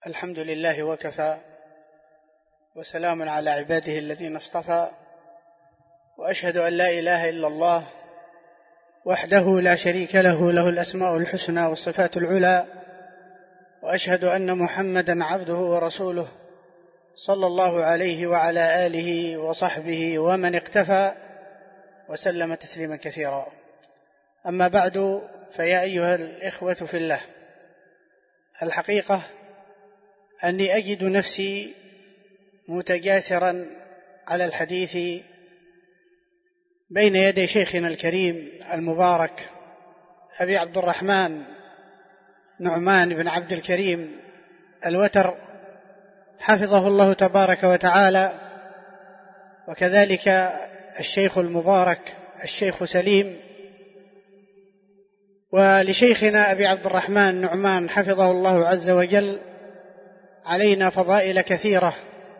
الحمد لله وكفى، وسلام على عباده الذين اصطفى، وأشهد أن لا إله إلا الله وحده لا شريك له، له الأسماء الحسنى والصفات العلى، وأشهد أن محمدا عبده ورسوله صلى الله عليه وعلى آله وصحبه ومن اقتفى وسلم تسليما كثيرا. أما بعد، فيا أيها الإخوة في الله، الحقيقة أني أجد نفسي متجاسرا على الحديث بين يدي شيخنا الكريم المبارك أبي عبد الرحمن نعمان بن عبد الكريم الوتر، حفظه الله تبارك وتعالى، وكذلك الشيخ المبارك الشيخ سليم، ولشيخنا أبي عبد الرحمن نعمان حفظه الله عز وجل علينا فضائل كثيرة،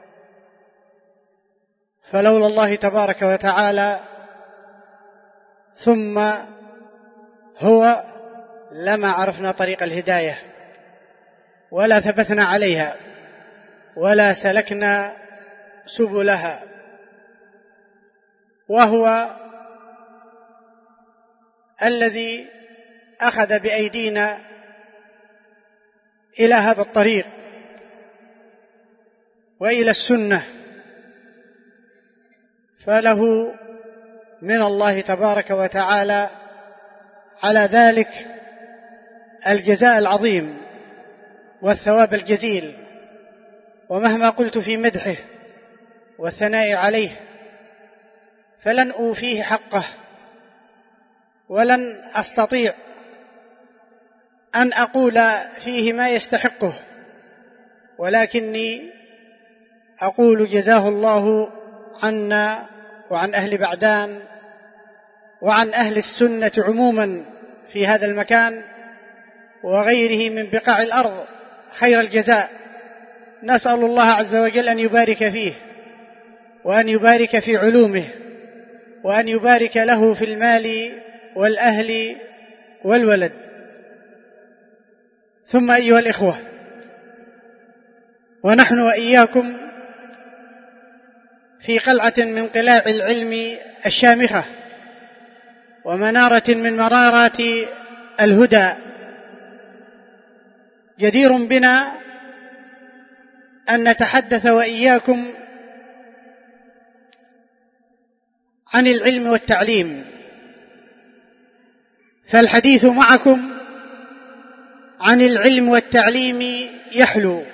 فلولا الله تبارك وتعالى ثم هو لما عرفنا طريق الهداية ولا ثبتنا عليها ولا سلكنا سبلها، وهو الذي أخذ بأيدينا إلى هذا الطريق وإلى السنة، فله من الله تبارك وتعالى على ذلك الجزاء العظيم والثواب الجزيل. ومهما قلت في مدحه والثناء عليه فلن أوفيه حقه، ولن أستطيع أن أقول فيه ما يستحقه، ولكني أقول جزاه الله عنا وعن أهل بعدان وعن أهل السنة عموما في هذا المكان وغيره من بقاع الأرض خير الجزاء. نسأل الله عز وجل أن يبارك فيه، وأن يبارك في علومه، وأن يبارك له في المال والأهل والولد. ثم أيها الإخوة، ونحن وإياكم في قلعة من قلاع العلم الشامخة ومنارة من منارات الهدى، جدير بنا أن نتحدث وإياكم عن العلم والتعليم، فالحديث معكم عن العلم والتعليم يحلو،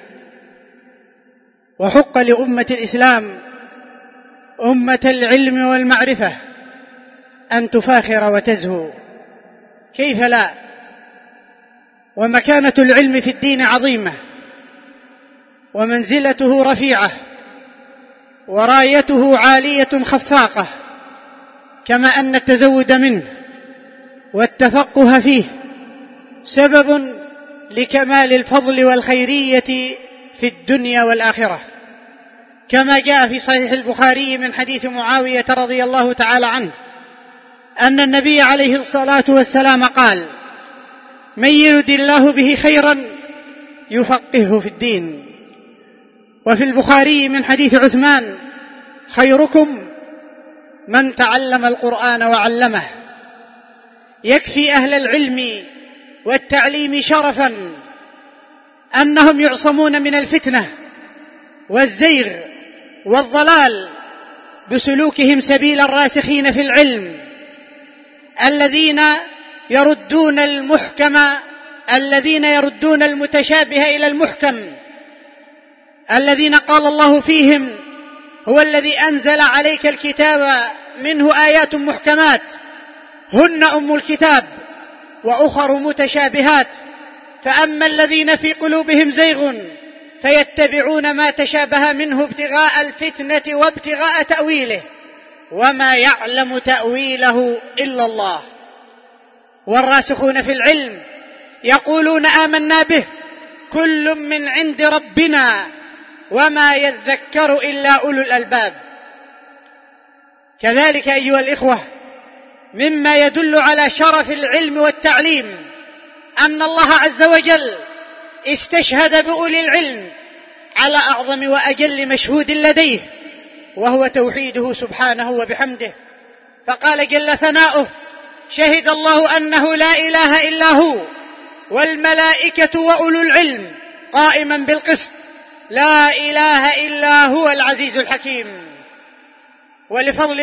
وحق لأمة الإسلام أمة العلم والمعرفة أن تفاخر وتزهو، كيف لا؟ ومكانة العلم في الدين عظيمة، ومنزلته رفيعة، ورايته عالية خفاقة، كما أن التزود منه والتفقه فيه سبب لكمال الفضل والخيرية في الدنيا والآخرة، كما جاء في صحيح البخاري من حديث معاوية رضي الله تعالى عنه أن النبي عليه الصلاة والسلام قال: من يرد الله به خيرا يفقهه في الدين. وفي البخاري من حديث عثمان: خيركم من تعلم القرآن وعلمه. يكفي أهل العلم والتعليم شرفا أنهم يعصمون من الفتنة والزيغ والضلال بسلوكهم سبيل الراسخين في العلم، الذين يردون المتشابه إلى المحكم، الذين قال الله فيهم: هو الذي أنزل عليك الكتاب منه آيات محكمات هن أم الكتاب وأخر متشابهات، فأما الذين في قلوبهم زيغ فيتبعون ما تشابه منه ابتغاء الفتنة وابتغاء تأويله وما يعلم تأويله إلا الله. والراسخون في العلم يقولون: آمنا به كل من عند ربنا وما يذكر إلا أولو الألباب. كذلك أيها الإخوة، مما يدل على شرف العلم والتعليم أن الله عز وجل استشهد بأولي العلم على أعظم وأجل مشهود لديه، وهو توحيده سبحانه وبحمده، فقال جل ثناؤه: شهد الله أنه لا إله إلا هو والملائكة وأولو العلم قائما بالقسط لا إله إلا هو العزيز الحكيم. ولفضل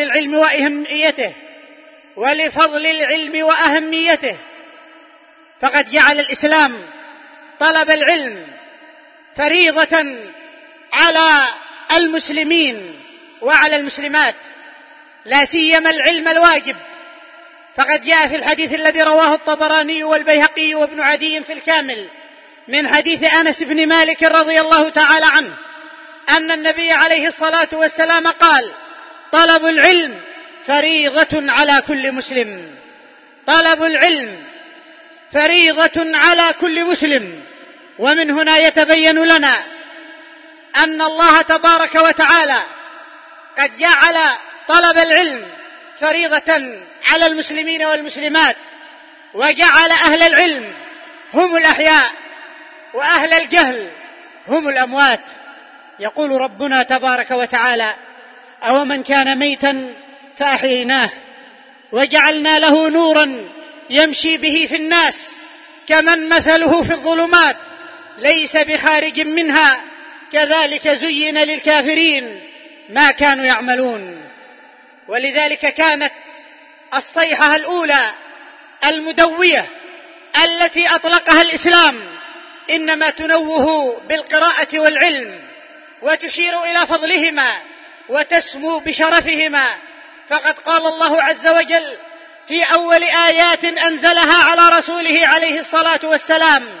العلم وأهميته فقد جعل الإسلام طلب العلم فريضة على المسلمين وعلى المسلمات، لا سيما العلم الواجب، فقد جاء في الحديث الذي رواه الطبراني والبيهقي وابن عدي في الكامل من حديث أنس بن مالك رضي الله تعالى عنه أن النبي عليه الصلاة والسلام قال: طلب العلم فريضة على كل مسلم. طلب العلم فريضة على كل مسلم. ومن هنا يتبين لنا أن الله تبارك وتعالى قد جعل طلب العلم فريضة على المسلمين والمسلمات، وجعل أهل العلم هم الأحياء وأهل الجهل هم الأموات. يقول ربنا تبارك وتعالى: أومن كان ميتا فأحييناه وجعلنا له نورا يمشي به في الناس كمن مثله في الظلمات ليس بخارج منها كذلك زين للكافرين ما كانوا يعملون. ولذلك كانت الصيحة الأولى المدوية التي أطلقها الإسلام إنما تنوه بالقراءة والعلم وتشير إلى فضلهما وتسمو بشرفهما. فقد قال الله عز وجل في أول آيات أنزلها على رسوله عليه الصلاة والسلام: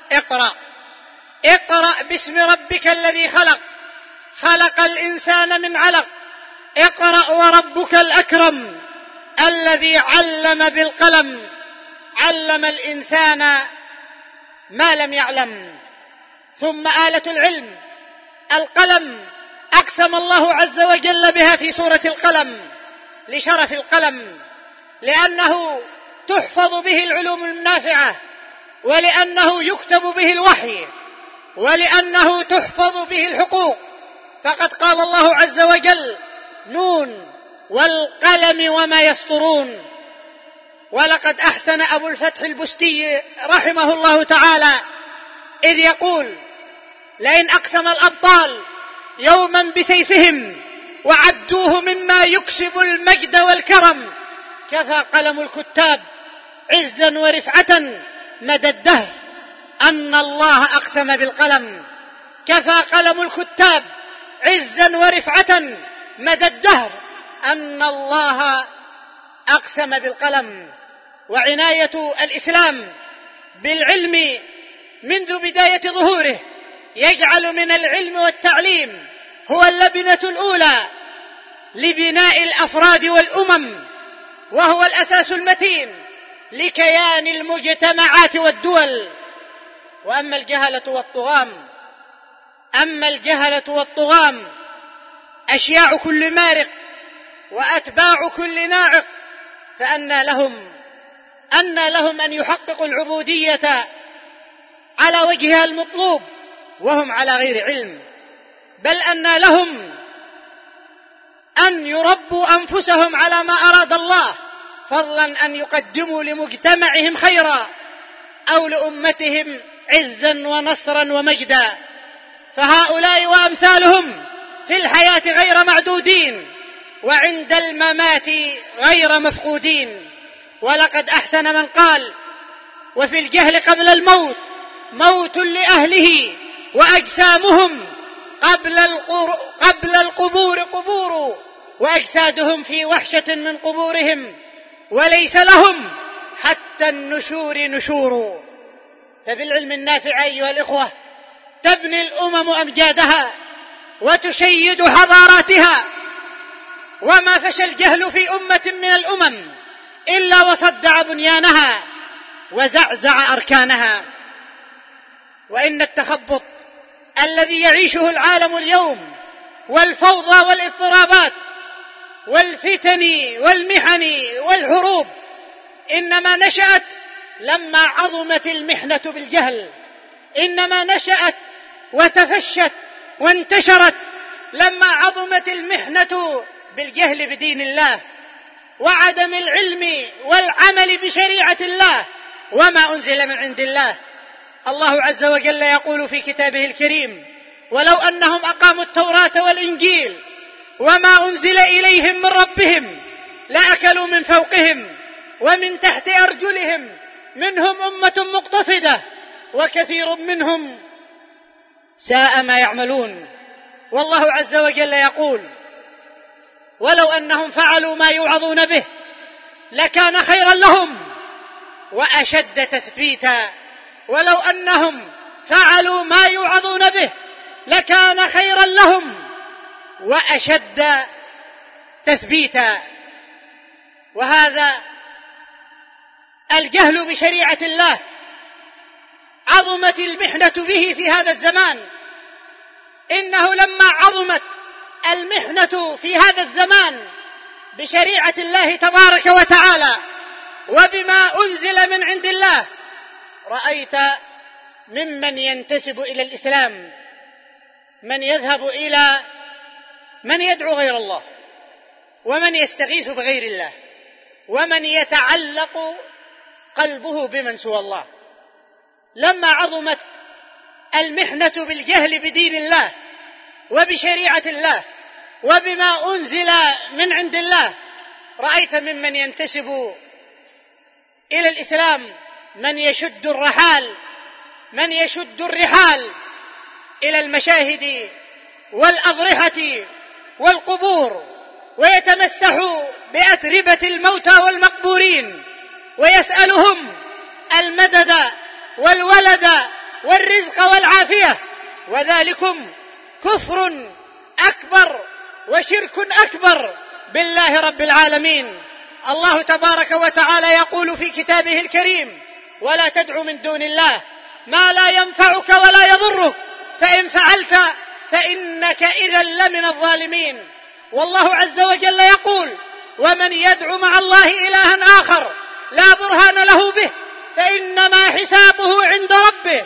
اقرأ باسم ربك الذي خلق، خلق الإنسان من علق، اقرأ وربك الأكرم الذي علم بالقلم، علم الإنسان ما لم يعلم. ثم آلة العلم القلم أقسم الله عز وجل بها في سورة القلم لشرف القلم، لأنه تحفظ به العلوم النافعة، ولأنه يكتب به الوحي، ولأنه تحفظ به الحقوق. فقد قال الله عز وجل: نون والقلم وما يسطرون. ولقد أحسن أبو الفتح البستي رحمه الله تعالى إذ يقول: لئن أقسم الأبطال يوما بسيفهم وعدوه مما يكسب المجد والكرم كفى قلم الكتاب عزا ورفعة مدى الدهر أن الله أقسم بالقلم. كفى قلم الكتاب عزا ورفعة مدى الدهر أن الله أقسم بالقلم. وعناية الإسلام بالعلم منذ بداية ظهوره يجعل من العلم والتعليم هو اللبنة الأولى لبناء الأفراد والأمم، وهو الأساس المتين لكيان المجتمعات والدول. وأما الجهلة والطغام أشياع كل مارق وأتباع كل ناعق، فأنى لهم أن يحققوا العبودية على وجهها المطلوب وهم على غير علم، بل أنى لهم أن يربوا أنفسهم على ما أراد الله، فضلا أن يقدموا لمجتمعهم خيرا أو لأمتهم عزا ونصرا ومجدا. فهؤلاء وأمثالهم في الحياة غير معدودين، وعند الممات غير مفقودين. ولقد أحسن من قال: وفي الجهل قبل الموت موت لأهله، وأجسامهم قبل القبور قبور، وأجسادهم في وحشة من قبورهم، وليس لهم حتى النشور نشور. فبالعلم النافع أيها الإخوة تبني الأمم أمجادها وتشيد حضاراتها. وما فشى الجهل في أمة من الأمم إلا وصدع بنيانها وزعزع أركانها. وإن التخبط الذي يعيشه العالم اليوم والفوضى والاضطرابات والفتن والمحن والحروب إنما نشأت لما عظمت المحنة بالجهل، إنما نشأت وتفشت وانتشرت لما عظمت المحنة بالجهل بدين الله وعدم العلم والعمل بشريعة الله وما أنزل من عند الله. الله عز وجل يقول في كتابه الكريم: ولو أنهم أقاموا التوراة والإنجيل وما أنزل إليهم من ربهم لأكلوا من فوقهم ومن تحت أرجلهم منهم أمة مقتصدة وكثير منهم ساء ما يعملون. والله عز وجل يقول: ولو أنهم فعلوا ما يوعظون به لكان خيرا لهم وأشد تثبيتا. ولو أنهم فعلوا ما يوعظون به لكان خيرا لهم وأشد تثبيتا. وهذا الجهل بشريعة الله عظمت المحنة به في هذا الزمان. إنه لما عظمت المحنة في هذا الزمان بشريعة الله تبارك وتعالى وبما أنزل من عند الله، رأيت ممن ينتسب إلى الإسلام من يذهب إلى من يدعو غير الله، ومن يستغيث بغير الله، ومن يتعلق قلبه بمن سوى الله. لما عظمت المحنة بالجهل بدين الله وبشريعة الله وبما أنزل من عند الله، رأيت ممن ينتسب إلى الإسلام من يشد الرحال إلى المشاهد والأضرحة والقبور، ويتمسح بأتربة الموتى والمقبورين، ويسألهم المدد والولد والرزق والعافية، وذلكم كفر أكبر وشرك أكبر بالله رب العالمين. الله تبارك وتعالى يقول في كتابه الكريم: ولا تدع من دون الله ما لا ينفعك ولا يضرك فإن فعلت فإنك إذا لمن الظالمين. والله عز وجل يقول: ومن يدع مع الله إلها آخر لا برهان له به فإنما حسابه عند ربه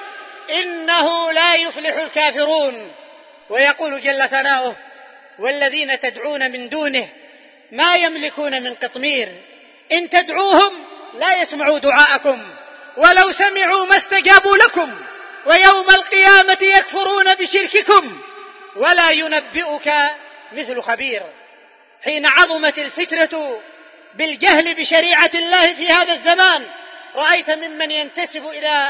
إنه لا يفلح الكافرون. ويقول جل ثناؤه: والذين تدعون من دونه ما يملكون من قطمير إن تدعوهم لا يسمعوا دعاءكم ولو سمعوا ما استجابوا لكم ويوم القيامة يكفرون بشرككم ولا ينبئك مثل خبير. حين عظمت الفتنة بالجهل بشريعة الله في هذا الزمان، رأيت ممن ينتسب إلى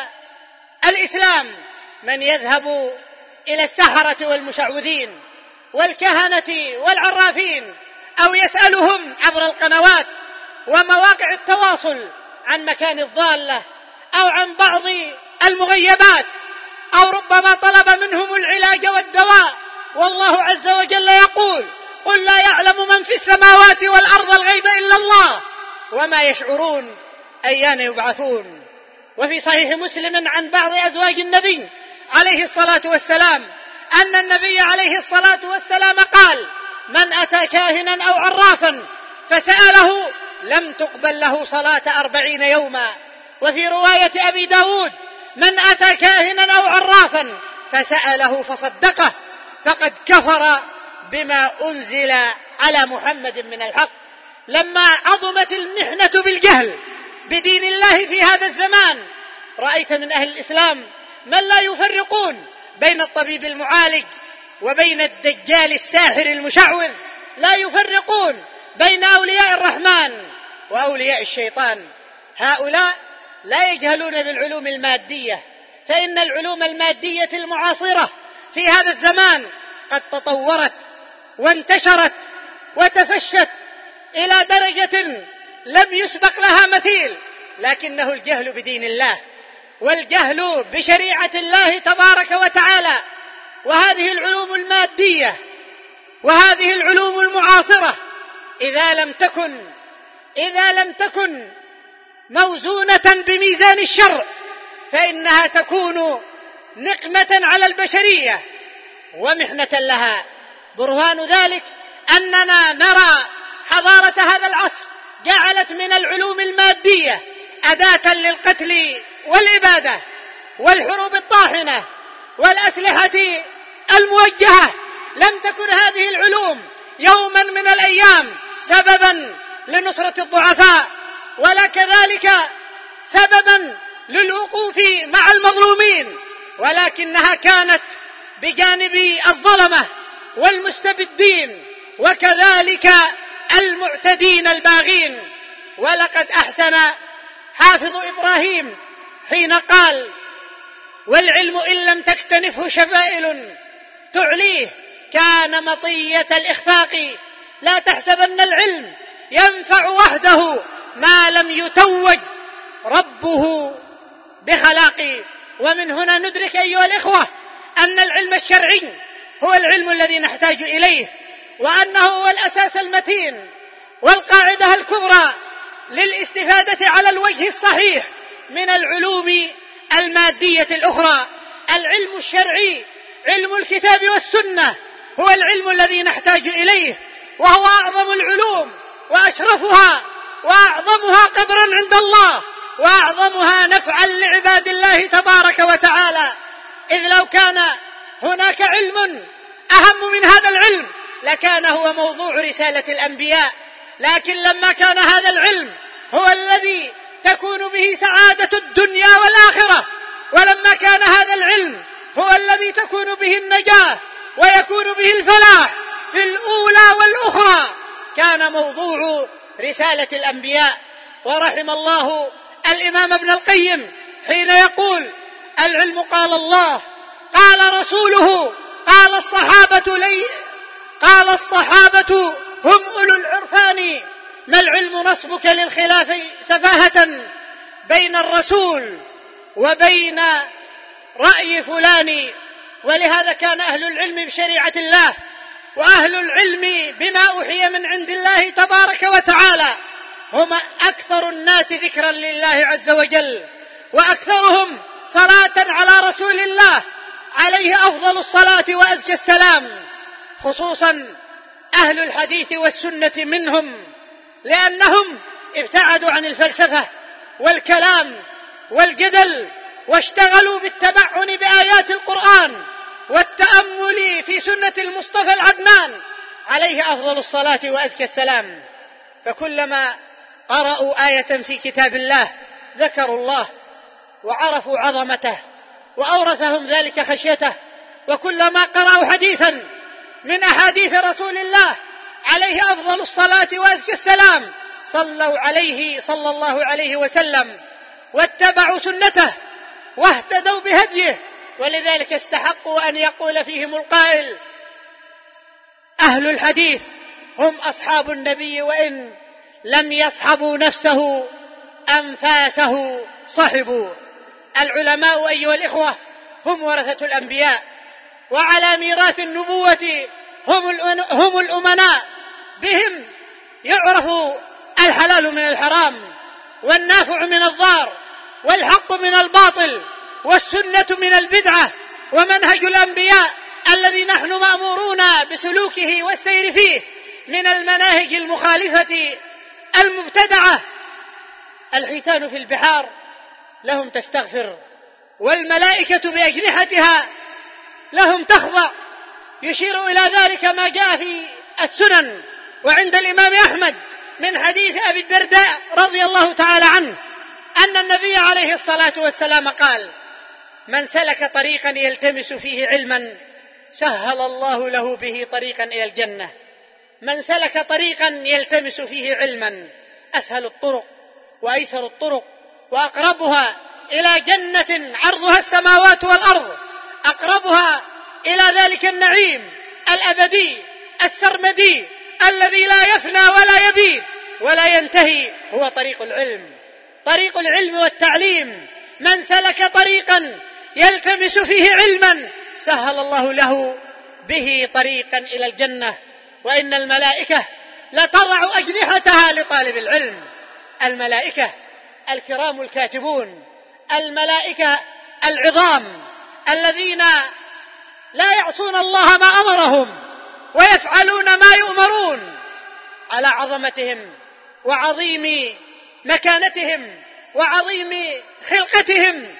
الإسلام من يذهب إلى السحرة والمشعوذين والكهنة والعرافين، أو يسألهم عبر القنوات ومواقع التواصل عن مكان الضالة أو عن بعض المغيبات، أو ربما طلب منهم العلاج والدواء. والله عز وجل يقول: قل لا يعلم من في السماوات والأرض الغيب إلا الله وما يشعرون أيان يبعثون. وفي صحيح مسلم عن بعض أزواج النبي عليه الصلاة والسلام أن النبي عليه الصلاة والسلام قال: من أتى كاهنا أو عرافا فسأله لم تقبل له صلاة 40 يوما. وفي رواية أبي داود: من أتى كاهنا أو عرافا فسأله فصدقه فقد كفر بما أنزل على محمد من الحق. لما عظمت المحنة بالجهل بدين الله في هذا الزمان، رأيت من أهل الإسلام من لا يفرقون بين الطبيب المعالج وبين الدجال الساحر المشعوذ، لا يفرقون بين أولياء الرحمن وأولياء الشيطان. هؤلاء لا يجهلون بالعلوم المادية، فإن العلوم المادية المعاصرة في هذا الزمان قد تطورت وانتشرت وتفشت إلى درجة لم يسبق لها مثيل، لكنه الجهل بدين الله والجهل بشريعة الله تبارك وتعالى. وهذه العلوم المادية وهذه العلوم المعاصرة إذا لم تكن موزونة بميزان الشرع فإنها تكون نقمة على البشرية ومحنة لها. برهان ذلك أننا نرى حضارة هذا العصر جعلت من العلوم المادية أداة للقتل والإبادة، والحروب الطاحنة والأسلحة الموجهة، لم تكن هذه العلوم يوما من الأيام سببا لنصرة الضعفاء، ولا كذلك سببا للوقوف مع المظلومين، ولكنها كانت بجانب الظلمة والمستبدين وكذلك المعتدين الباغين. ولقد أحسن حافظ إبراهيم حين قال: والعلم إن لم تكتنفه شفائل تعليه كان مطية الإخفاق. لا تحسبن العلم ينفع وحده ما لم يتوج ربه بخلاق. ومن هنا ندرك أيها الإخوة أن العلم الشرعي هو العلم الذي نحتاج إليه، وأنه هو الأساس المتين والقاعدة الكبرى للاستفادة على الوجه الصحيح من العلوم المادية الأخرى. العلم الشرعي علم الكتاب والسنة هو العلم الذي نحتاج إليه، وهو أعظم العلوم وأشرفها وأعظمها قدرا عند الله وأعظمها نفعا لعباد الله تبارك وتعالى. إذ لو كان هناك علم أهم من هذا العلم لكان هو موضوع رسالة الأنبياء، لكن لما كان هذا العلم هو الذي تكون به سعادة الدنيا والآخرة، ولما كان هذا العلم هو الذي تكون به النجاة ويكون به الفلاح في الأولى والأخرى، كان موضوع رسالة الأنبياء. ورحم الله الإمام ابن القيم حين يقول: العلم قال الله قال رسوله قال الصحابة هم أولو العرفان، ما العلم نصبك للخلاف سفاهة بين الرسول وبين رأي فلان. ولهذا كان أهل العلم بشريعة الله وأهل العلم بما أوحي من عند الله تبارك وتعالى هم أكثر الناس ذكرا لله عز وجل، وأكثرهم صلاة على رسول الله عليه أفضل الصلاة وأزكى السلام، خصوصا أهل الحديث والسنة منهم، لأنهم ابتعدوا عن الفلسفة والكلام والجدل، واشتغلوا بالتمعن بآيات القرآن والتأمل في سنة المصطفى العدنان عليه أفضل الصلاة وأزكى السلام. فكلما قرأوا آية في كتاب الله ذكروا الله وعرفوا عظمته وأورثهم ذلك خشيته، وكلما قرأوا حديثا من أحاديث رسول الله عليه أفضل الصلاة وأزكى السلام صلوا عليه صلى الله عليه وسلم واتبعوا سنته واهتدوا بهديه. ولذلك استحقوا أن يقول فيهم القائل: أهل الحديث هم أصحاب النبي وإن لم يصحبوا نفسه أنفاسه صحبوا. العلماء أيها الإخوة هم ورثة الأنبياء، وعلى ميراث النبوة هم الأمناء، بهم يعرف الحلال من الحرام والنافع من الضار والحق من الباطل والسنة من البدعة. ومنهج الأنبياء الذي نحن مأمورون بسلوكه والسير فيه من المناهج المخالفة المبتدعة. الحيتان في البحار لهم تستغفر، والملائكة بأجنحتها لهم تخضع. يشير إلى ذلك ما جاء في السنن وعند الإمام أحمد من حديث أبي الدرداء رضي الله تعالى عنه أن النبي عليه الصلاة والسلام قال: من سلك طريقا يلتمس فيه علما سهل الله له به طريقا إلى الجنة. من سلك طريقا يلتمس فيه علما، أسهل الطرق وأيسر الطرق وأقربها إلى جنة عرضها السماوات والأرض، أقربها إلى ذلك النعيم الأبدي السرمدي الذي لا يفنى ولا يبيد ولا ينتهي، هو طريق العلم، طريق العلم والتعليم. من سلك طريقا يلتمس فيه علما سهل الله له به طريقا إلى الجنة. وإن الملائكة لتضع أجنحتها لطالب العلم، الملائكة الكرام الكاتبون، الملائكة العظام الذين لا يعصون الله ما أمرهم ويفعلون ما يؤمرون، على عظمتهم وعظيم مكانتهم وعظيم خلقتهم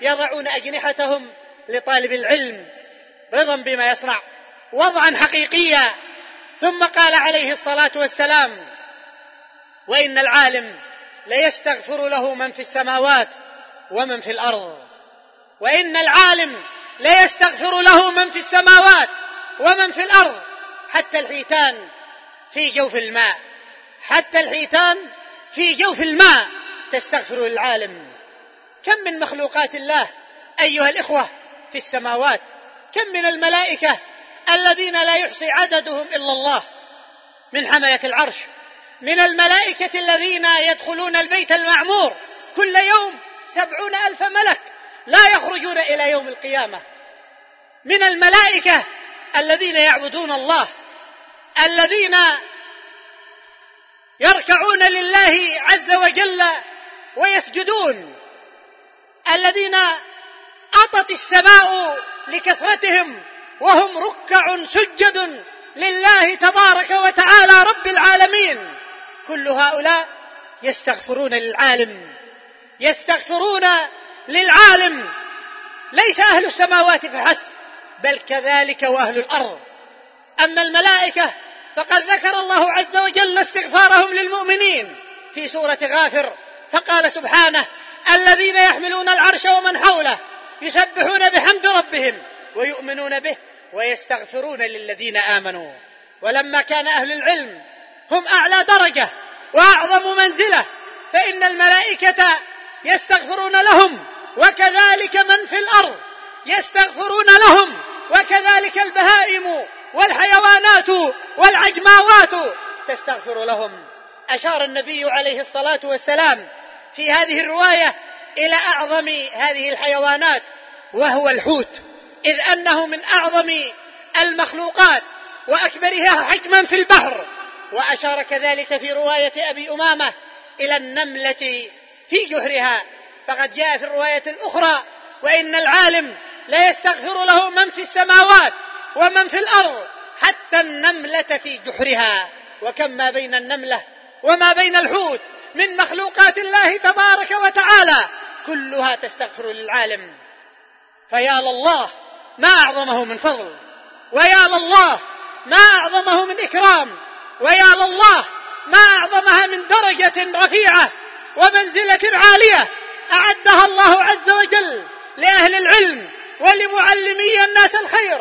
يضعون أجنحتهم لطالب العلم رضا بما يصنع، وضعا حقيقيا. ثم قال عليه الصلاة والسلام: وإن العالم ليستغفر له من في السماوات ومن في الأرض. وإن العالم ليستغفر له من في السماوات ومن في الأرض، حتى الحيتان في جوف الماء، حتى الحيتان في جوف الماء تستغفر للعالم. كم من مخلوقات الله أيها الإخوة في السماوات، كم من الملائكة الذين لا يحصي عددهم إلا الله، من حملة العرش، من الملائكة الذين يدخلون البيت المعمور كل يوم 70,000 ملك لا يخرجون إلى يوم القيامة، من الملائكة الذين يعبدون الله، الذين يركعون لله عز وجل ويسجدون، الذين أطت السماء لكثرتهم وهم ركع سجد لله تبارك وتعالى رب العالمين. كل هؤلاء يستغفرون للعالم، يستغفرون للعالم، ليس أهل السماوات فحسب، بل كذلك وأهل الأرض. أما الملائكة فقد ذكر الله عز وجل استغفارهم للمؤمنين في سورة غافر، فقال سبحانه: الذين يحملون العرش ومن حوله يسبحون بحمد ربهم ويؤمنون به ويستغفرون للذين آمنوا. ولما كان أهل العلم هم أعلى درجة وأعظم منزلة، فإن الملائكة يستغفرون لهم، وكذلك من في الأرض يستغفرون لهم، وكذلك البهائم والحيوانات والعجماوات تستغفر لهم. أشار النبي عليه الصلاة والسلام في هذه الرواية إلى أعظم هذه الحيوانات وهو الحوت، إذ أنه من أعظم المخلوقات وأكبرها حجما في البحر. وأشار كذلك في رواية أبي أمامة إلى النملة في جحرها، فقد جاء في الرواية الأخرى: وإن العالم لا يستغفر له من في السماوات ومن في الأرض حتى النملة في جحرها. وكم ما بين النملة وما بين الحوت من مخلوقات الله تبارك وتعالى كلها تستغفر للعالم. فيا لله ما أعظمه من فضل، ويا لله ما أعظمه من إكرام، ويا لله ما أعظمها من درجة رفيعة ومنزلة عالية أعدها الله عز وجل لأهل العلم ولمعلمي الناس الخير.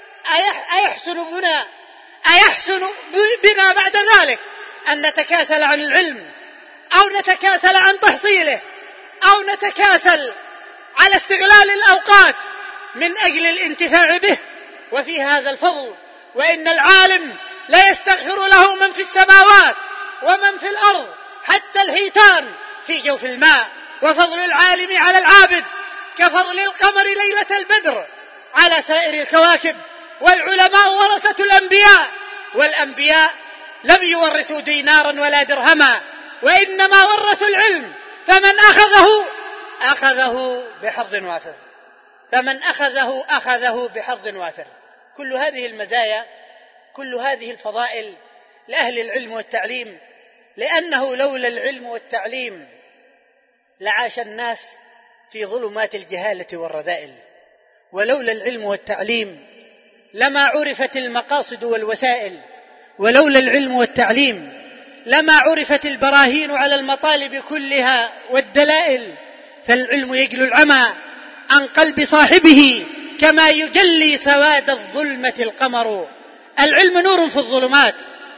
أيحسن بنا بعد ذلك أن نتكاسل عن العلم، أو نتكاسل عن تحصيله، أو نتكاسل على استغلال الأوقات من أجل الانتفاع به؟ وفي هذا الفضل: وإن العالم لا يستغفر له من في السماوات ومن في الأرض حتى الحيتان في جوف الماء. وفضل العالم على العابد كفضل القمر ليلة البدر على سائر الكواكب. والعلماء ورثة الأنبياء، والأنبياء لم يورثوا دينارا ولا درهما، وإنما ورثوا العلم، فمن أخذه بحظ وافر، فمن أخذه بحظ وافر. كل هذه المزايا، كل هذه الفضائل لأهل العلم والتعليم، لأنه لولا العلم والتعليم لعاش الناس في ظلمات الجهالة والرذائل، ولولا العلم والتعليم لما عرفت المقاصد والوسائل، ولولا العلم والتعليم لما عرفت البراهين على المطالب كلها والدلائل. فالعلم يجلو العمى عن قلب صاحبه كما يجلي سواد الظلمة القمر. العلم نور في الظلمات،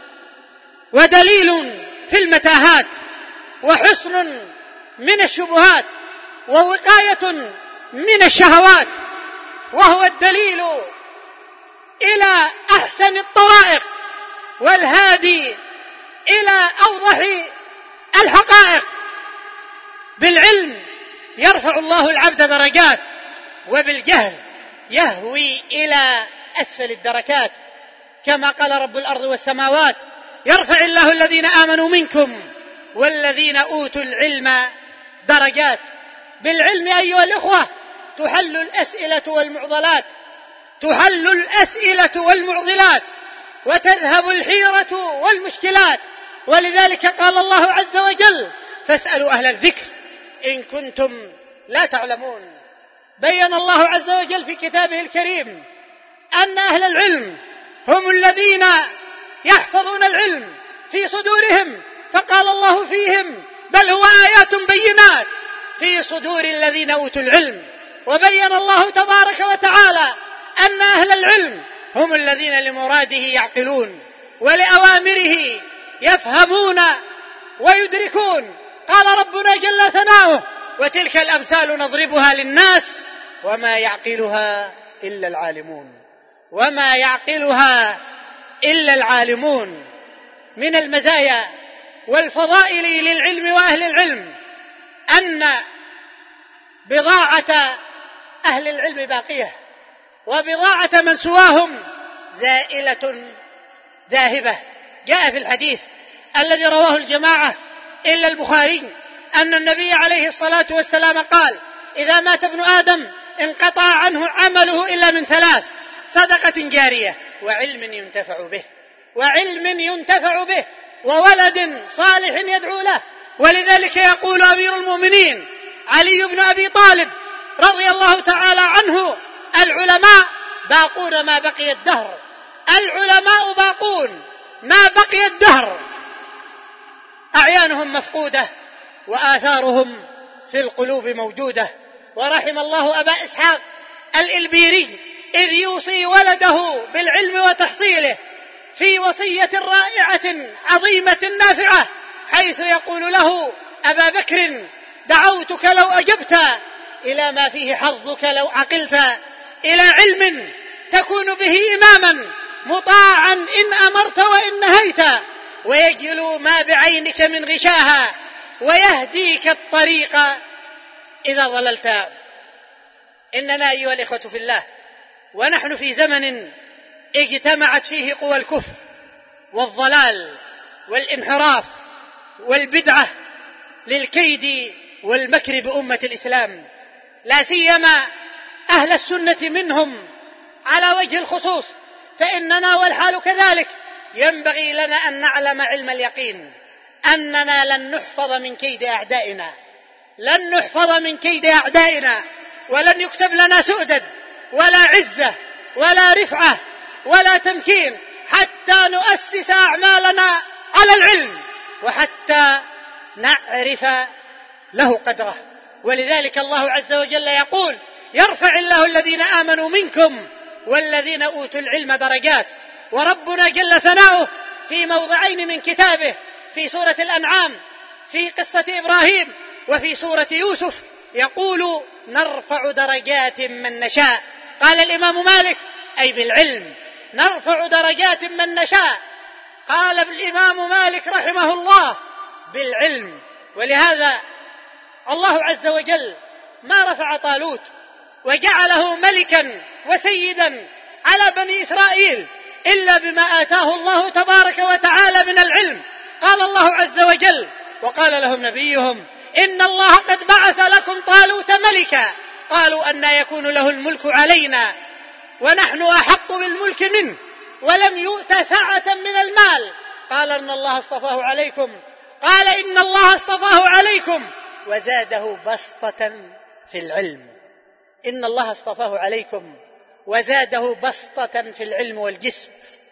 ودليل في المتاهات، وحصن من الشبهات، ووقاية من الشهوات، وهو الدليل إلى أحسن الطرائق، والهادي إلى أوضح الحقائق. بالعلم يرفع الله العبد درجات، وبالجهل يهوي إلى أسفل الدركات، كما قال رب الأرض والسماوات: يرفع الله الذين آمنوا منكم والذين أوتوا العلم درجات. بالعلم أيها الإخوة تحل الأسئلة والمعضلات، تحل الأسئلة والمعضلات، وتذهب الحيرة والمشكلات. ولذلك قال الله عز وجل: فاسألوا أهل الذكر إن كنتم لا تعلمون. بين الله عز وجل في كتابه الكريم أن أهل العلم هم الذين يحفظون العلم في صدورهم، فقال الله فيهم: بل هو آيات بينات في صدور الذين أوتوا العلم. وبين الله تبارك وتعالى أن أهل العلم هم الذين لمراده يعقلون ولأوامره يفهمون ويدركون. قال ربنا جل ثناؤه: وتلك الأمثال نضربها للناس وما يعقلها إلا العالمون. وما يعقلها إلا العالمون. من المزايا والفضائل للعلم وأهل العلم أن بضاعة أهل العلم باقية، وبضاعة من سواهم زائلة ذاهبة. جاء في الحديث الذي رواه الجماعة إلا البخاري أن النبي عليه الصلاة والسلام قال: إذا مات ابن آدم انقطع عنه عمله إلا من ثلاث: صدقة جارية، وعلم ينتفع به، وولد صالح يدعو له. ولذلك يقول أمير المؤمنين علي بن أبي طالب رضي الله تعالى عنه: العلماء باقون ما بقي الدهر. العلماء باقون ما بقي الدهر، أعيانهم مفقودة وآثارهم في القلوب موجودة. ورحم الله أبا إسحاق الإلبيري إذ يوصي ولده بالعلم وتحصيله في وصية رائعة عظيمة نافعة، حيث يقول له: أبا بكر، دعوتك لو أجبت إلى ما فيه حظك لو عقلت، إلى علم تكون به إماما مطاعا إن أمرت وإن نهيت، ويجلو ما بعينك من غشاها، ويهديك الطريق إذا ضللت. إننا أيها الإخوة في الله ونحن في زمن اجتمعت فيه قوى الكفر والضلال والانحراف والبدعة للكيد والمكر بأمة الإسلام، لا سيما أهل السنة منهم على وجه الخصوص. فإننا والحال كذلك ينبغي لنا أن نعلم علم اليقين أننا لن نحفظ من كيد أعدائنا، ولن يكتب لنا سؤدد ولا عزة ولا رفعة ولا تمكين حتى نؤسس أعمالنا على العلم، وحتى نعرف له قدره. ولذلك الله عز وجل يقول: يرفع الله الذين آمنوا منكم والذين أوتوا العلم درجات. وربنا جل ثناؤه في موضعين من كتابه، في سورة الأنعام في قصة إبراهيم، وفي سورة يوسف، يقول: نرفع درجات من نشاء. قال الإمام مالك: أي بالعلم نرفع درجات من نشاء. قال الإمام مالك رحمه الله: بالعلم. ولهذا الله عز وجل ما رفع طالوت وجعله ملكا وسيدا على بني إسرائيل إلا بما آتاه الله تبارك وتعالى من العلم. قال الله عز وجل: وقال لهم نبيهم: إن الله قد بعث لكم طالوت ملكا. قالوا: أن يكون له الملك علينا ونحن أحق بالملك منه ولم يؤت سعة من المال. قال: إن الله اصطفاه عليكم. قال: إن الله اصطفاه عليكم وزاده بسطة في العلم. إن الله اصطفاه عليكم وزاده بسطة في العلم والجسم،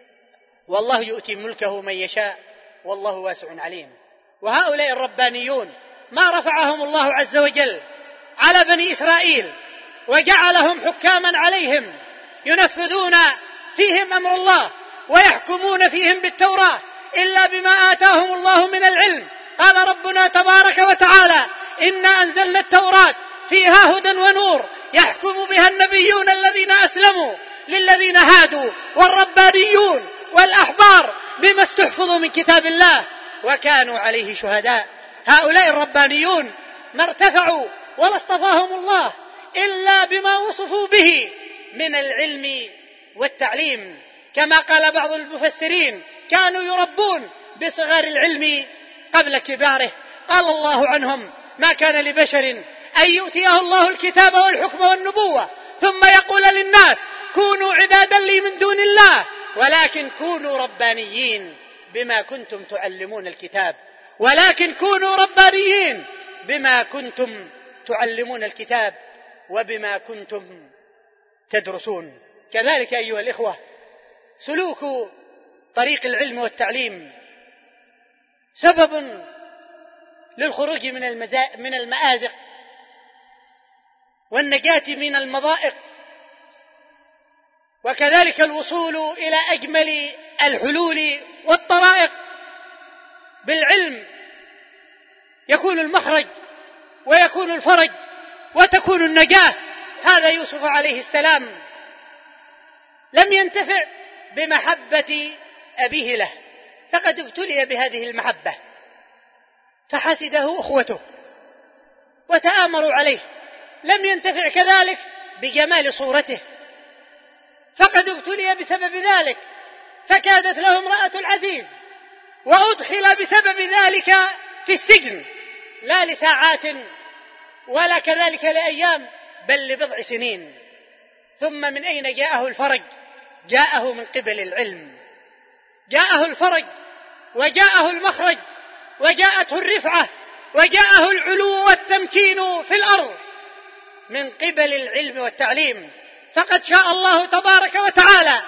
والله يؤتي ملكه من يشاء والله واسع عليم. وهؤلاء الربانيون ما رفعهم الله عز وجل على بني إسرائيل وجعلهم حكاما عليهم ينفذون فيهم أمر الله ويحكمون فيهم بالتوراة إلا بما آتاهم الله من العلم. قال ربنا تبارك وتعالى: إنا أنزلنا التوراة فيها هدى ونور يحكم بها النبيون الذين أسلموا للذين هادوا والربانيون والأحبار بما استحفظوا من كتاب الله وكانوا عليه شهداء. هؤلاء الربانيون ما ارتفعوا ولا اصطفاهم الله إلا بما وصفوا به من العلم والتعليم، كما قال بعض المفسرين: كانوا يربون بصغار العلم قبل كباره. قال الله عنهم: ما كان لبشر أن يؤتيه الله الكتاب والحكم والنبوة ثم يقول للناس كونوا عبادا لي من دون الله، ولكن كونوا ربانيين بما كنتم تعلمون الكتاب. ولكن كونوا ربانيين بما كنتم تعلمون الكتاب. وبما كنتم تدرسون. كذلك أيها الإخوة، سلوك طريق العلم والتعليم سبب للخروج من المآزق والنجاة من المضائق، وكذلك الوصول إلى أجمل الحلول والطرائق. بالعلم يكون المخرج ويكون الفرج وتكون النجاة. هذا يوسف عليه السلام لم ينتفع بمحبة أبيه له، فقد ابتلي بهذه المحبة فحسده أخوته وتآمروا عليه. لم ينتفع كذلك بجمال صورته، فقد ابتلي بسبب ذلك فكادت له امرأة العزيز، وأدخل بسبب ذلك في السجن، لا لساعات ولا كذلك لأيام، بل لبضع سنين. ثم من أين جاءه الفرج؟ جاءه من قبل العلم، جاءه الفرج وجاءه المخرج وجاءته الرفعة وجاءه العلو والتمكين في الأرض من قبل العلم والتعليم. فقد شاء الله تبارك وتعالى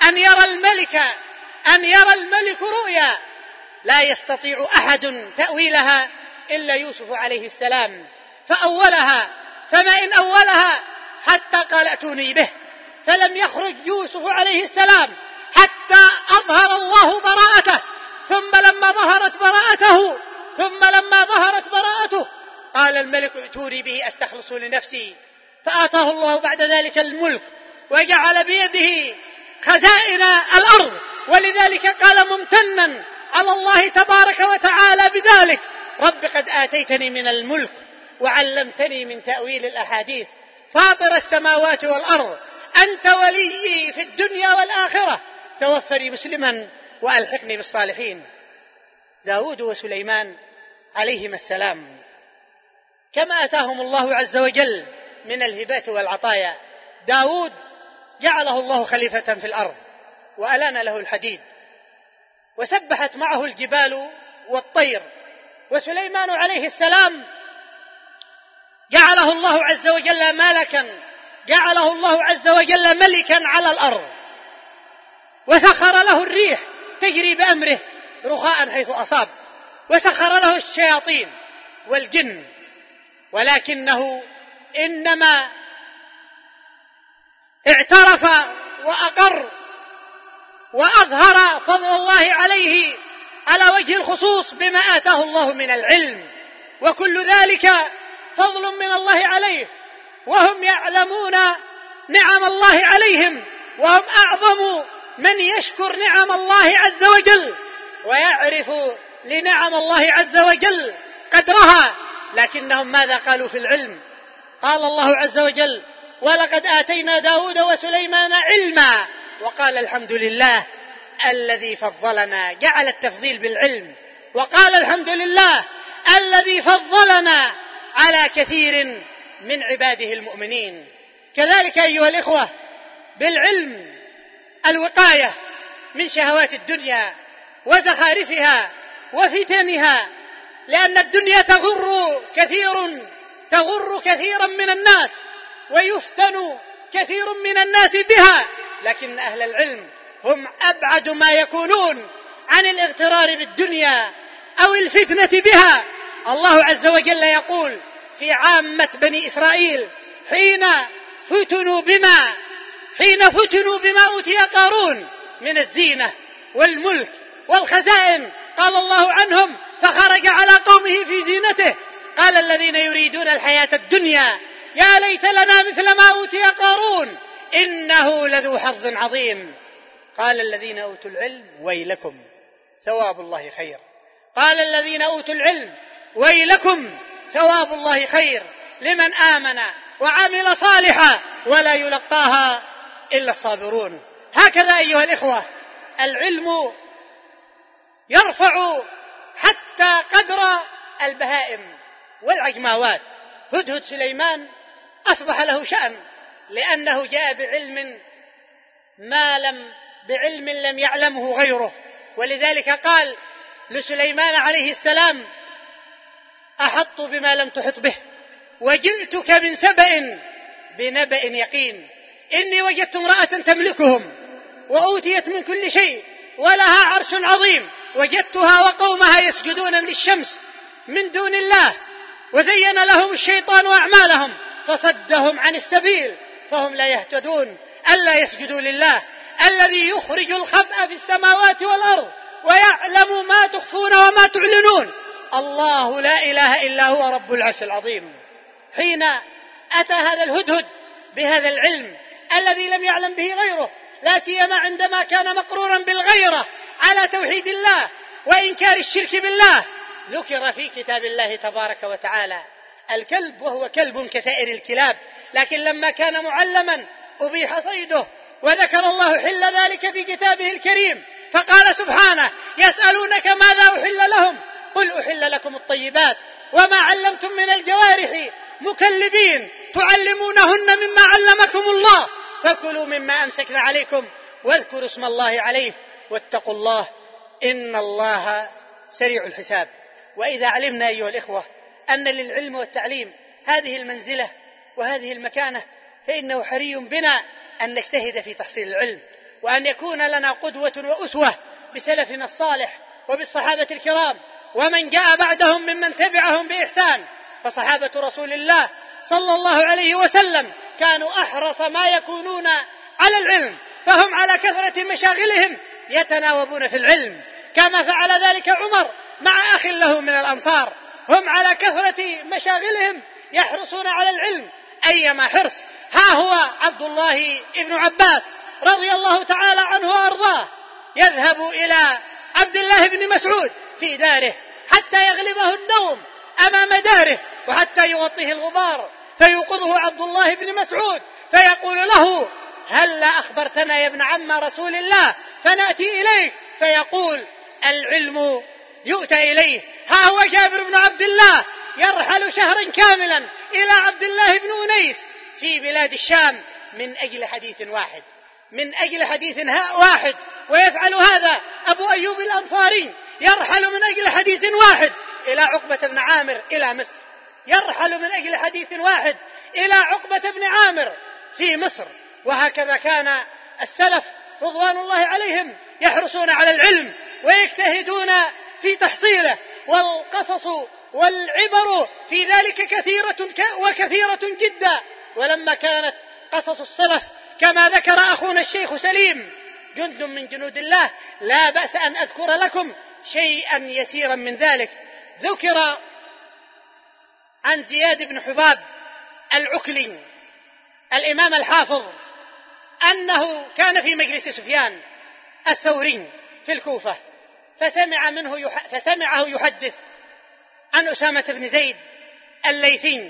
أن يرى الملك رؤيا لا يستطيع أحد تأويلها إلا يوسف عليه السلام، فأولها، فما إن أولها حتى قال اتوني به، فلم يخرج يوسف عليه السلام حتى أظهر الله براءته. ثم لما ظهرت براءته قال الملك ائتوني به أستخلص لنفسي، فآتاه الله بعد ذلك الملك وجعل بيده خزائن الأرض. ولذلك قال ممتنا على الله تبارك وتعالى بذلك: رب قد آتيتني من الملك وعلمتني من تأويل الأحاديث، فاطر السماوات والأرض، أنت وليي في الدنيا والآخرة، توفني مسلما وألحقني بالصالحين. داود وسليمان عليهما السلام كما آتاهم الله عز وجل من الهبات والعطايا. داود جعله الله خليفة في الأرض وألان له الحديد وسبحت معه الجبال والطير. وسليمان عليه السلام جعله الله عز وجل ملكا على الأرض، وسخر له الريح تجري بأمره رخاء حيث أصاب، وسخر له الشياطين والجن. ولكنه إنما اعترف وأقر وأظهر فضل الله عليه على وجه الخصوص بما آتاه الله من العلم، وكل ذلك فضل من الله عليه، وهم يعلمون نعم الله عليهم، وهم أعظم من يشكر نعم الله عز وجل ويعرف لنعم الله عز وجل قدرها. لكنهم ماذا قالوا في العلم؟ قال الله عز وجل: ولقد آتينا داود وسليمان علما، وقال الحمد لله الذي فضلنا، جعل التفضيل بالعلم، وقال الحمد لله الذي فضلنا على كثير من عباده المؤمنين. كذلك أيها الإخوة، بالعلم الوقاية من شهوات الدنيا وزخارفها وفتنها، لأن الدنيا تغر كثيرا من الناس، ويفتن كثير من الناس بها، لكن أهل العلم هم أبعد ما يكونون عن الاغترار بالدنيا أو الفتنة بها. الله عز وجل يقول في عامة بني إسرائيل حين فتنوا بما أوتي قارون من الزينة والملك والخزائن، قال الله عنهم: فخرج على قومه في زينته قال الذين يريدون الحياة الدنيا يا ليت لنا مثل ما أوتي قارون إنه لذو حظ عظيم. قال الذين أوتوا العلم ويلكم ثواب الله خير. قال الذين أوتوا العلم ويلكم ثواب الله خير لمن آمن وعمل صالحا ولا يلقاها إلا الصابرون. هكذا أيها الإخوة، العلم يرفع حتى قدر البهائم والعجماوات. هدهد سليمان أصبح له شأن، لأنه جاء بعلم لم يعلمه غيره. ولذلك قال لسليمان عليه السلام: أحط بما لم تحط به، وجئتك من سبأ بنبأ يقين. إني وجدت امرأة تملكهم وأوتيت من كل شيء ولها عرش عظيم، وجدتها وقومها يسجدون للشمس من دون الله، وزين لهم الشيطان أعمالهم فصدهم عن السبيل فهم لا يهتدون. ألا يسجدوا لله الذي يخرج الخبأ في السماوات والأرض ويعلم ما تخفون وما تعلنون. الله لا إله إلا هو رب العرش العظيم. حين أتى هذا الهدهد بهذا العلم الذي لم يعلم به غيره، لا سيما عندما كان مقرورا بالغيرة على توحيد الله وإنكار الشرك بالله، ذكر في كتاب الله تبارك وتعالى الكلب وهو كلب كسائر الكلاب، لكن لما كان معلما أبيح صيده، وذكر الله حل ذلك في كتابه الكريم فقال سبحانه: يسألونك ماذا أحل لهم قل أحل لكم الطيبات وما علمتم من الجوارح مكلبين تعلمونهن مما علمكم الله فكلوا مما أمسكن عليكم واذكروا اسم الله عليه واتقوا الله إن الله سريع الحساب. وإذا علمنا أيها الإخوة أن للعلم والتعليم هذه المنزلة وهذه المكانة، فإنه حري بنا أن نجتهد في تحصيل العلم، وأن يكون لنا قدوة وأسوة بسلفنا الصالح وبالصحابة الكرام ومن جاء بعدهم ممن تبعهم بإحسان. فصحابة رسول الله صلى الله عليه وسلم كانوا أحرص ما يكونون على العلم، فهم على كثرة مشاغلهم يتناوبون في العلم، كما فعل ذلك عمر مع أخ له من الأنصار، هم على كثرة مشاغلهم يحرصون على العلم أيما حرص. ها هو عبد الله ابن عباس رضي الله تعالى عنه وأرضاه يذهب إلى عبد الله بن مسعود في داره حتى يغلبه النوم أمام داره وحتى يغطيه الغبار، فيوقظه عبد الله بن مسعود فيقول له: هل أخبرتنا يا ابن عم رسول الله فنأتي إليك؟ فيقول: العلم يؤتى إليه. ها هو جابر بن عبد الله يرحل شهرا كاملا إلى عبد الله بن أنيس في بلاد الشام من أجل حديث واحد، من أجل حديث واحد. ويفعل هذا أبو أيوب الأنصاري، يرحل من أجل حديث واحد إلى عقبة بن عامر إلى مصر، يرحل من أجل حديث واحد إلى عقبة بن عامر في مصر. وهكذا كان السلف رضوان الله عليهم يحرصون على العلم ويجتهدون في تحصيله، والقصص والعبر في ذلك كثيرة جدا. ولما كانت قصص السلف كما ذكر أخونا الشيخ سليم جند من جنود الله، لا بأس أن أذكر لكم شيئا يسيرا من ذلك. ذكر عن زياد بن حباب العكلي الإمام الحافظ أنه كان في مجلس سفيان الثوري في الكوفة، فسمعه يحدث عن أسامة بن زيد الليثي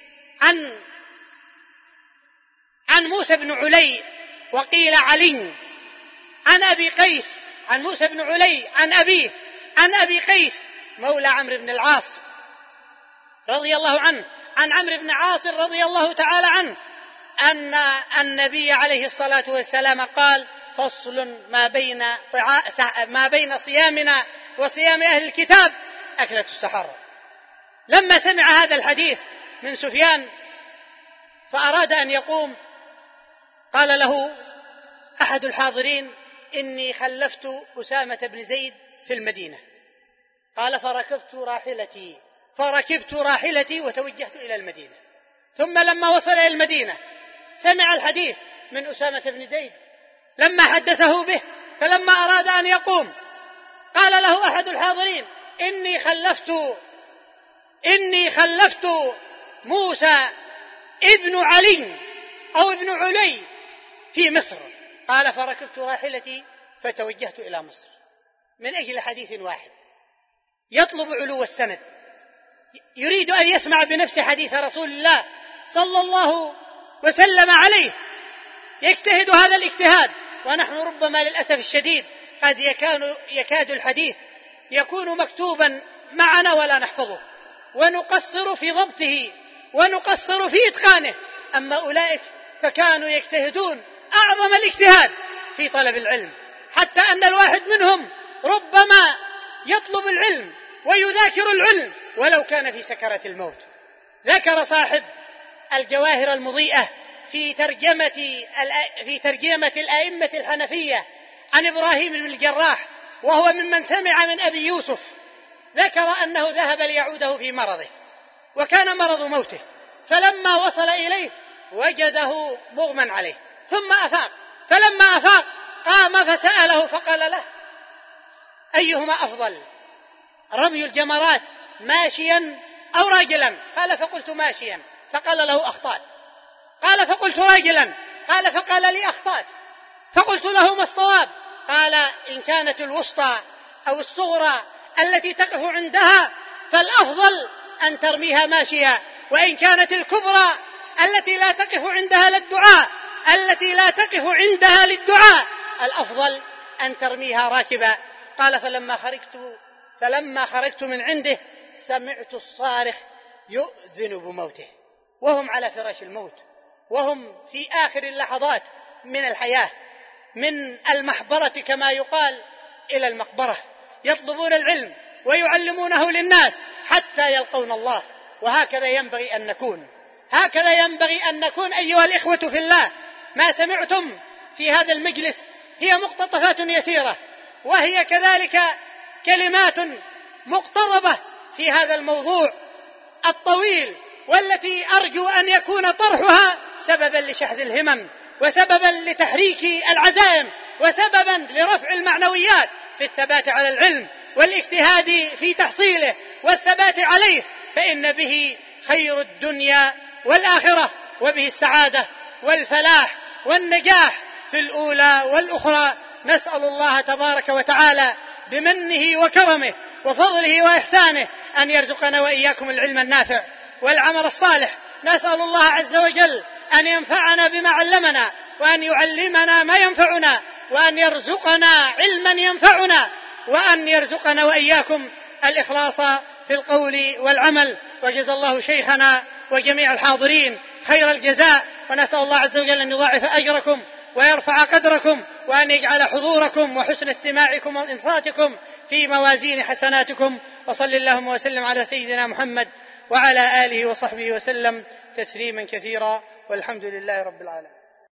عن موسى بن علي وقيل علي عن أبي قيس، عن موسى بن علي عن أبيه عن أبي قيس مولى عمرو بن العاص رضي الله عنه، عن عمرو بن عاص رضي الله تعالى عنه أن النبي عليه الصلاة والسلام قال: فصل ما بين صيامنا وصيام أهل الكتاب أكلة السحر. لما سمع هذا الحديث من سفيان فأراد أن يقوم، قال له أحد الحاضرين: إني خلفت أسامة بن زيد في المدينة. قال: فركبت راحلتي وتوجهت إلى المدينة. ثم لما وصل إلى المدينة سمع الحديث من أسامة بن زيد، لما حدثه به فلما أراد أن يقوم قال له أحد الحاضرين: إني خلفت موسى ابن علي أو ابن علي في مصر. قال: فركبت راحلتي فتوجهت إلى مصر. من أجل حديث واحد يطلب علو السند، يريد أن يسمع بنفسه حديث رسول الله صلى الله وسلم عليه، يجتهد هذا الاجتهاد. ونحن ربما للأسف الشديد قد يكاد الحديث يكون مكتوبا معنا ولا نحفظه، ونقصر في ضبطه ونقصر في إتقانه. أما أولئك فكانوا يجتهدون أعظم الاجتهاد في طلب العلم، حتى أن الواحد منهم ربما يطلب العلم ويذاكر العلم ولو كان في سكرة الموت. ذكر صاحب الجواهر المضيئة في ترجمة الأئمة الحنفية عن إبراهيم بن الجراح، وهو ممن سمع من أبي يوسف، ذكر أنه ذهب ليعوده في مرضه، وكان مرض موته، فلما وصل إليه وجده مغمى عليه، ثم أفاق، فلما أفاق قام فسأله فقال له: أيهما أفضل، رمي الجمرات ماشيا أو راجلا؟ قال: فقلت ماشيا. فقال له: أخطأت. قال: فقلت راجلا. قال: فقال لي: أخطأت. فقلت له: ما الصواب؟ قال: إن كانت الوسطى أو الصغرى التي تقف عندها فالأفضل أن ترميها ماشية، وإن كانت الكبرى التي لا تقف عندها للدعاء الأفضل أن ترميها راكبا. قال: فلما خرجت من عنده سمعت الصارخ يؤذن بموته، وهم على فراش الموت، وهم في آخر اللحظات من الحياة، من المحبرة كما يقال إلى المقبرة، يطلبون العلم ويعلمونه للناس حتى يلقون الله. وهكذا ينبغي أن نكون أيها الإخوة في الله. ما سمعتم في هذا المجلس هي مقتطفات يسيرة، وهي كذلك كلمات مقتضبة في هذا الموضوع الطويل، والتي أرجو أن يكون طرحها سببا لشحذ الهمم، وسببا لتحريك العزائم، وسببا لرفع المعنويات في الثبات على العلم والاجتهاد في تحصيله والثبات عليه، فإن به خير الدنيا والآخرة، وبه السعادة والفلاح والنجاح في الأولى والأخرى. نسأل الله تبارك وتعالى بمنه وكرمه وفضله وإحسانه أن يرزقنا وإياكم العلم النافع والعمل الصالح. نسأل الله عز وجل أن ينفعنا بما علمنا، وأن يعلمنا ما ينفعنا، وأن يرزقنا علما ينفعنا، وأن يرزقنا وإياكم الإخلاص في القول والعمل. وجزا الله شيخنا وجميع الحاضرين خير الجزاء، ونسأل الله عز وجل أن يضاعف أجركم ويرفع قدركم، وأن يجعل حضوركم وحسن استماعكم وإنصاتكم في موازين حسناتكم. وصل اللهم وسلم على سيدنا محمد وعلى آله وصحبه وسلم تسليما كثيرا، والحمد لله رب العالمين.